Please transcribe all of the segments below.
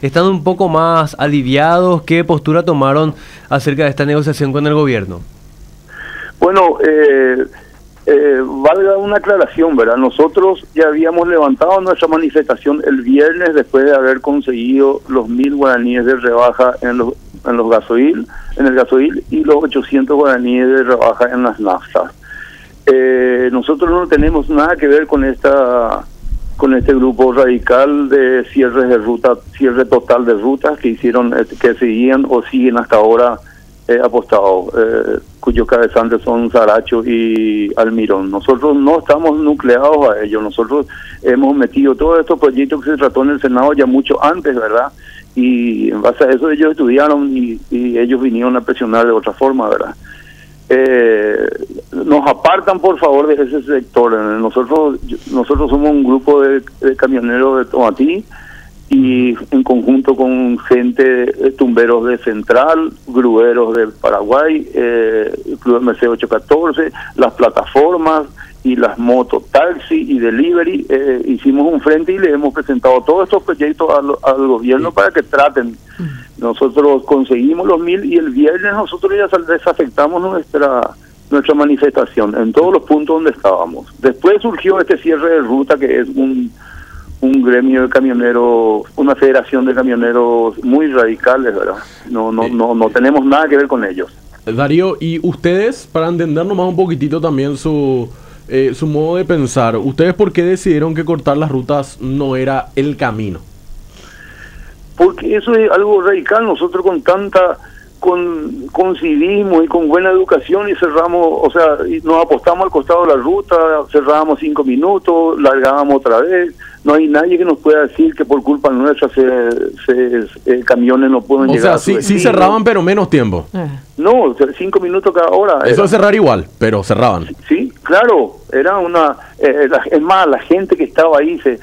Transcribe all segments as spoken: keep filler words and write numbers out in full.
¿Están un poco más aliviados? ¿Qué postura tomaron acerca de esta negociación con el gobierno? Bueno, eh, eh, valga una aclaración, ¿verdad? Nosotros ya habíamos levantado nuestra manifestación el viernes después de haber conseguido los mil guaraníes de rebaja en los, en los gasoil, en el gasoil y los ochocientos guaraníes de rebaja en las naftas. Eh, nosotros no tenemos nada que ver con esta con este grupo radical de cierres de ruta, cierre total de rutas que hicieron, que seguían o siguen hasta ahora eh, apostados, eh, cuyos cabezantes son Saracho y Almirón. Nosotros no estamos nucleados a ellos, nosotros hemos metido todos estos proyectos que se trató en el Senado ya mucho antes, ¿verdad? Y en base a eso ellos estudiaron y, y ellos vinieron a presionar de otra forma, ¿verdad? Eh, nos apartan por favor de ese sector. Nosotros nosotros somos un grupo de, de camioneros de Tomatí y en conjunto con gente, eh, tumberos de Central, grueros de Paraguay, eh, el Club M C ocho catorce, las plataformas y las motos, taxi y delivery. Eh, hicimos un frente y le hemos presentado todos estos proyectos al, al gobierno para que traten. Nosotros conseguimos los mil y el viernes nosotros ya desafectamos nuestra nuestra manifestación en todos los puntos donde estábamos. Después surgió este cierre de ruta, que es un un gremio de camioneros, una federación de camioneros muy radicales, ¿verdad? No no no no tenemos nada que ver con ellos. Darío, y ustedes, para entendernos más un poquitito también su eh, su modo de pensar, ¿ustedes por qué decidieron que cortar las rutas no era el camino? Porque eso es algo radical. Nosotros con tanta con, con civismo y con buena educación y cerramos, o sea, nos apostamos al costado de la ruta, cerrábamos cinco minutos, largábamos otra vez. No hay nadie que nos pueda decir que por culpa nuestra se, se, eh, camiones no pueden o llegar. O sea, sí, sí cerraban, pero menos tiempo. Eh. No, cinco minutos cada hora. Eso era. Es cerrar igual, pero cerraban. Sí, claro, era una... Eh, la, es más, la gente que estaba ahí se...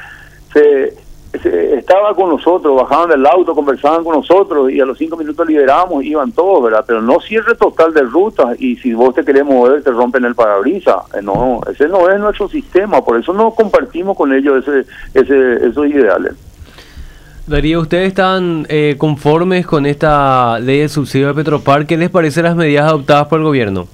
se estaba con nosotros, bajaban del auto, conversaban con nosotros y a los cinco minutos liberábamos, iban todos, ¿verdad? Pero no cierre total de rutas y si vos te querés mover te rompen el parabrisas. Eh, no, ese no es nuestro sistema, por eso no compartimos con ellos ese, ese, esos ideales. Darío, ¿ustedes están eh, conformes con esta ley de subsidio de Petropar? ¿Qué les parecen las medidas adoptadas por el gobierno?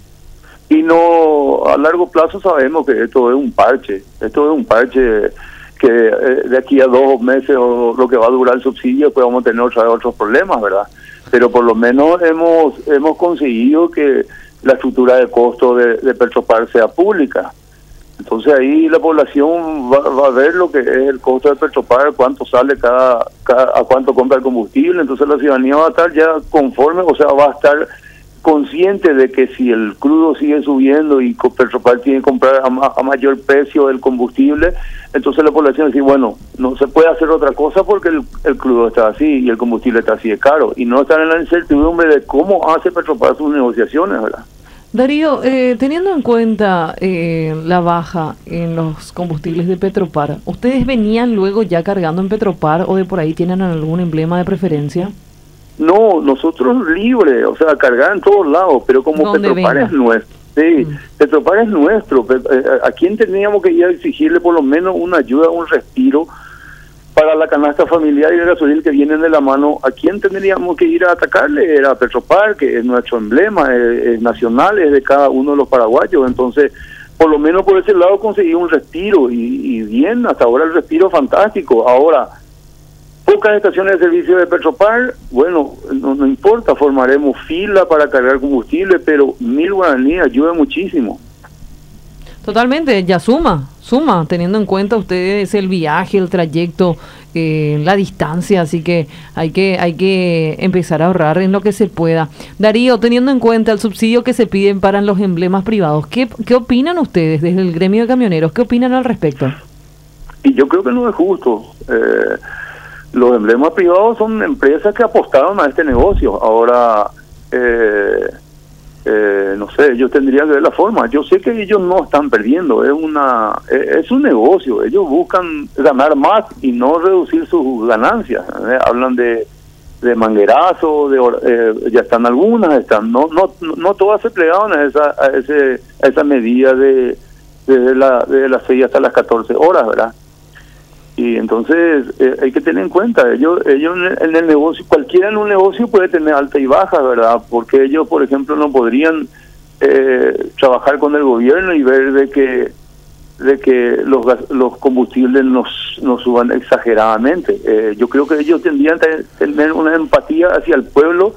Y no, a largo plazo sabemos que esto es un parche, esto es un parche... que eh, de aquí a dos meses o lo que va a durar el subsidio, pues vamos a tener otra vez otros problemas, ¿verdad? Pero por lo menos hemos hemos conseguido que la estructura de costo de, de Petropar sea pública. Entonces ahí la población va, va a ver lo que es el costo de Petropar, cuánto sale cada, cada, a cuánto compra el combustible. Entonces la ciudadanía va a estar ya conforme, o sea, va a estar consciente de que si el crudo sigue subiendo y Petropar tiene que comprar a, ma, a mayor precio el combustible, entonces la población dice, bueno, no se puede hacer otra cosa porque el, el crudo está así y el combustible está así de caro, y no estar en la incertidumbre de cómo hace Petropar sus negociaciones, ¿verdad? Darío, eh, teniendo en cuenta eh, la baja en los combustibles de Petropar, ¿ustedes venían luego ya cargando en Petropar o de por ahí tienen algún emblema de preferencia? No, nosotros libre, o sea, cargar en todos lados, pero como Petropar venga. Es nuestro, sí, mm. Petropar es nuestro, ¿a quién teníamos que ir a exigirle por lo menos una ayuda, un respiro para la canasta familiar y el gasoil que vienen de la mano? ¿A quién tendríamos que ir a atacarle? Era Petropar, que es nuestro emblema, es, es nacional, es de cada uno de los paraguayos. Entonces, por lo menos por ese lado conseguí un respiro, y, y bien, hasta ahora el respiro fantástico. Ahora, pocas estaciones de servicio de Petropar, bueno, no, no importa, formaremos fila para cargar combustible, pero mil guaraníes ayuda muchísimo. Totalmente, ya suma, suma, teniendo en cuenta ustedes el viaje, el trayecto, eh, la distancia, así que hay que hay que empezar a ahorrar en lo que se pueda. Darío, teniendo en cuenta el subsidio que se piden para los emblemas privados, ¿qué, qué opinan ustedes desde el gremio de camioneros? ¿Qué opinan al respecto? Y yo creo que no es justo. Eh, los emblemas privados son empresas que apostaron a este negocio. Ahora, eh, eh, no sé, ellos tendrían que ver la forma. Yo sé que ellos no están perdiendo, es una es, es un negocio. Ellos buscan ganar más y no reducir sus ganancias. ¿eh? Hablan de de manguerazo, de, eh, ya están algunas, están no no no todas se plegaban a esa a ese a esa medida de desde la de las seis hasta las catorce horas, ¿verdad? Y entonces eh, hay que tener en cuenta, ellos, ellos en el negocio, cualquiera en un negocio puede tener alta y baja, ¿verdad? Porque ellos, por ejemplo, no podrían eh, trabajar con el gobierno y ver de que de que los gas- los combustibles nos, nos suban exageradamente. Eh, yo creo que ellos tendrían que tener una empatía hacia el pueblo,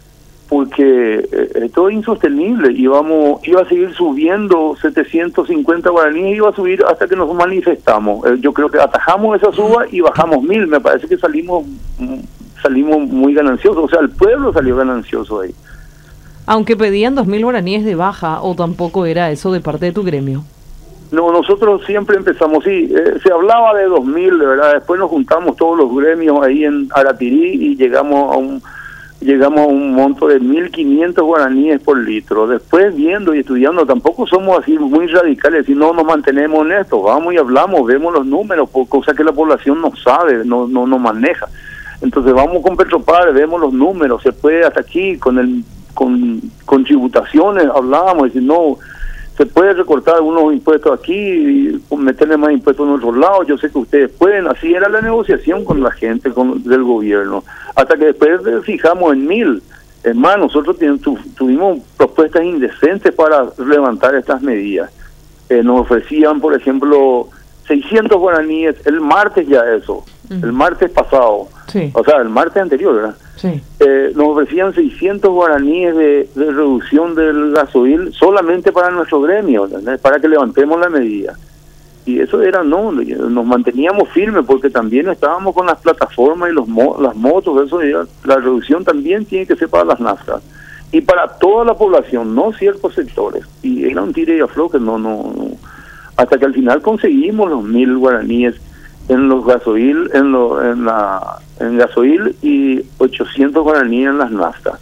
porque eh, esto es insostenible. Íbamos, iba a seguir subiendo setecientos cincuenta guaraníes, iba a subir hasta que nos manifestamos. Eh, yo creo que atajamos esa suba y bajamos mil. Me parece que salimos mm, salimos muy gananciosos. O sea, el pueblo salió ganancioso ahí. Aunque pedían dos mil guaraníes de baja, o tampoco era eso de parte de tu gremio. No, nosotros siempre empezamos, sí, eh, se hablaba de dos mil, de verdad. Después nos juntamos todos los gremios ahí en Aratirí y llegamos a un llegamos a un monto de mil quinientos guaraníes por litro. Después, viendo y estudiando, tampoco somos así muy radicales, si no nos mantenemos en esto, vamos y hablamos, vemos los números, por cosa que la población no sabe, no no, no maneja. Entonces vamos con Petropar, vemos los números, se puede hasta aquí, con el con, con tributaciones, hablábamos, y decir, no, se puede recortar algunos impuestos aquí y meterle más impuestos en otros lados. Yo sé que ustedes pueden. Así era la negociación con la gente, con del gobierno, hasta que después fijamos en mil. Es más, nosotros tu, tuvimos propuestas indecentes para levantar estas medidas. Eh, nos ofrecían, por ejemplo, seiscientos guaraníes el martes, ya eso, uh-huh. el martes pasado, sí. O sea, el martes anterior, ¿verdad? Sí. Eh, nos ofrecían seiscientos guaraníes de, de reducción del gasoil solamente para nuestro gremio, ¿entendés? Para que levantemos la medida. Y eso era, no, nos manteníamos firmes porque también estábamos con las plataformas y los mo las motos, eso era, la reducción también tiene que ser para las naftas. Y para toda la población, no ciertos sectores. Y era un tire y afloje, no, no, no. Hasta que al final conseguimos los mil guaraníes en los gasoil, en lo, en la en gasoil y ochocientos guaraníes en las naftas.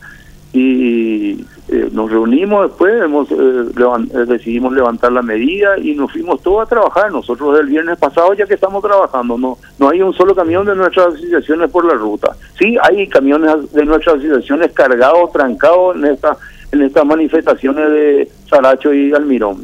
Y eh, nos reunimos después, hemos, eh, levant eh, decidimos levantar la medida y nos fuimos todos a trabajar. Nosotros el viernes pasado ya que estamos trabajando, no no hay un solo camión de nuestras asociaciones por la ruta. Sí, hay camiones de nuestras asociaciones cargados, trancados en esta en estas manifestaciones de Saracho y Almirón.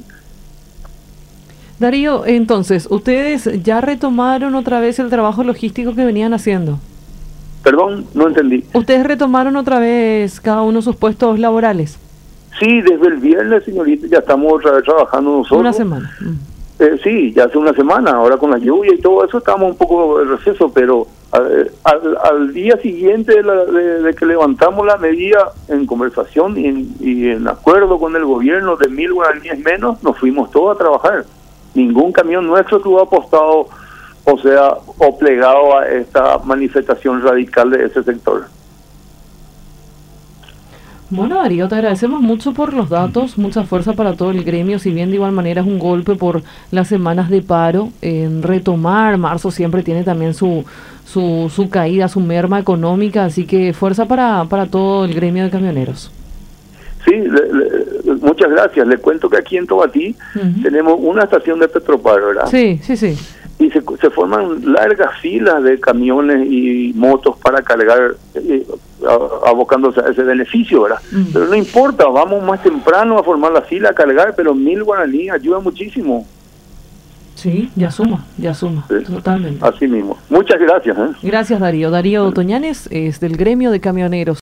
Darío, entonces, ¿ustedes ya retomaron otra vez el trabajo logístico que venían haciendo? Perdón, no entendí. ¿Ustedes retomaron otra vez cada uno sus puestos laborales? Sí, desde el viernes, señorita, ya estamos otra vez trabajando nosotros. Una semana. Eh, sí, ya hace una semana, ahora con la lluvia y todo eso estamos un poco de receso, pero al, al, al día siguiente de, la, de, de que levantamos la medida en conversación y en, y en acuerdo con el gobierno de mil guaraníes menos, nos fuimos todos a trabajar. Ningún camión nuestro estuvo apostado, o sea, o plegado a esta manifestación radical de ese sector. Bueno, Darío, te agradecemos mucho por los datos, mucha fuerza para todo el gremio, si bien de igual manera es un golpe por las semanas de paro, en retomar, marzo siempre tiene también su, su, su caída, su merma económica, así que fuerza para, para todo el gremio de camioneros. Sí, le, le, muchas gracias. Le cuento que aquí en Tobatí uh-huh. tenemos una estación de Petropar, ¿verdad? Sí, sí, sí. Y se, se forman largas filas de camiones y motos para cargar, eh, abocándose a ese beneficio, ¿verdad? Uh-huh. Pero no importa, vamos más temprano a formar la fila, a cargar, pero mil guaraníes ayuda muchísimo. Sí, ya suma, ya suma, sí, totalmente. Así mismo. Muchas gracias. ¿eh? Gracias, Darío. Darío Toñanes es del gremio de camioneros.